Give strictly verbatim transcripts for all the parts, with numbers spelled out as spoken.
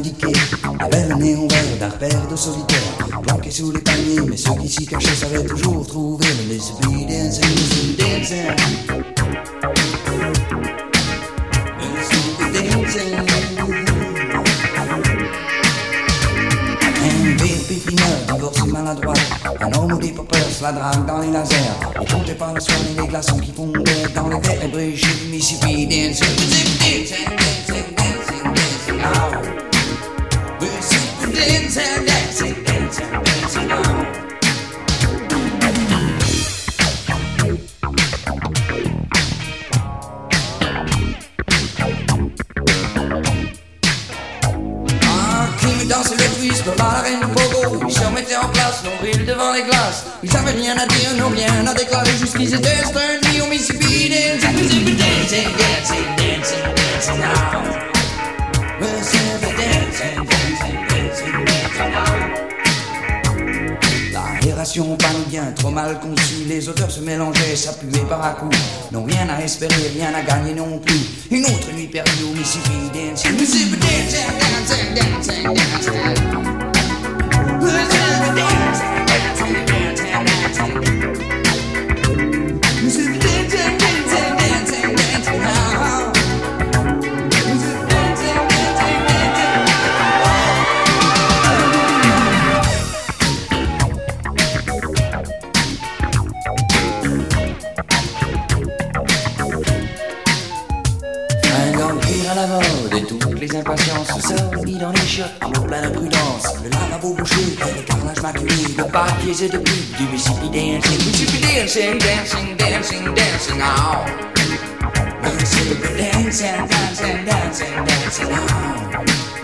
indiqué. Il y avait le néon vert d'un repère de solitaires, planqué sous les paniers, mais ceux qui s'y cachaient savaient toujours trouver le Mississippi dancing, Mississippi dancing. Mississippi dancing. Un baby fineur, divorcé maladroit, un homme des poppers, la drague dans les lasers, et comptait par la soirée les glaçons qui fondaient dans les verres ébréchés du Mississippi dancing, Mississippi dancing, dancing, dancing, dancing now. Mississippi dancing, dancing, dancing, dancing now. Danser le twist dans la reine Pogo. Ils se remettaient en place, nombril devant les glaces. Ils avaient rien à dire, non rien à déclarer, jusqu'ils étaient strandés au Mississippi dancing, Mississippi dancing, dancing, dancing, dancing now. Mississippi dancing, dancing, dancing, dancing now. La hération panne bien, trop mal conçue. Les odeurs se mélangeaient, ça puait par à coups. Non rien à espérer, rien à gagner non plus. Une autre nuit perdue au Mississippi dancing, Mississippi dancing, dancing, dancing, dancing. Mississippi dancing, dancing, dancing, dancing. Mississippi dancing, dancing, dancing, dancing now. Mississippi dancing, dancing, dancing. Un gang cuir à la mode et toutes les impatiences se sont mis dans les chiottes en pleine prudence. Le lavabo bouché et le carrelage maculé de papiers et de pubs du Mississippi dancing, Mississippi dancing, dancing, dancing, dancing now. Mississippi dancing, dancing, dancing, dancing now.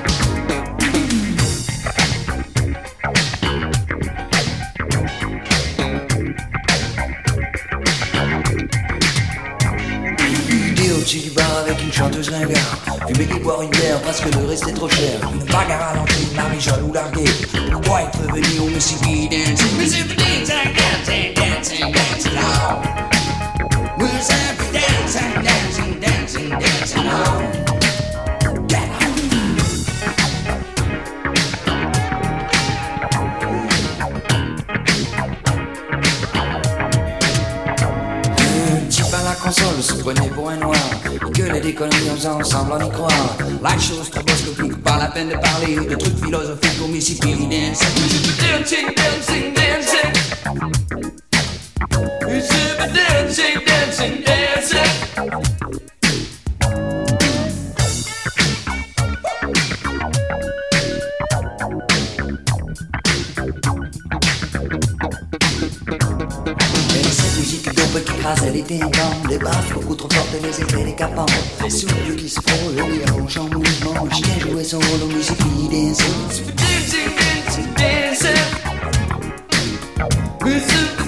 Au-dessus du bar avec une chanteuse ringard, fumer et boire une bière parce que le reste est trop cher. Une bagarre à l'entrée, marie-jole ou larguée. Pourquoi être venu au Mississippi dancing, Mississippi dancing, dancing, dancing, dancing now. Mississippi dancing, dancing, dancing, dancing now. Console se prenait pour un noir, il gueulait des conneries en faisant semblant d'y croire. La chose stroboscopique, pas la peine de parler de trucs philosophiques au Mississippi dancing, Mississippi dancing, dancing, dancing. Mississippi dancing, dancing, dancing. Qui écrasait les tympans, les baffes beaucoup trop fortes et les effets décapants. Les souliers qui se frôlent, les hanches en mouvement. Le chien jouait son rôle au Mississippi dancing, Mississippi dancing, dancing, dancing. Mississippi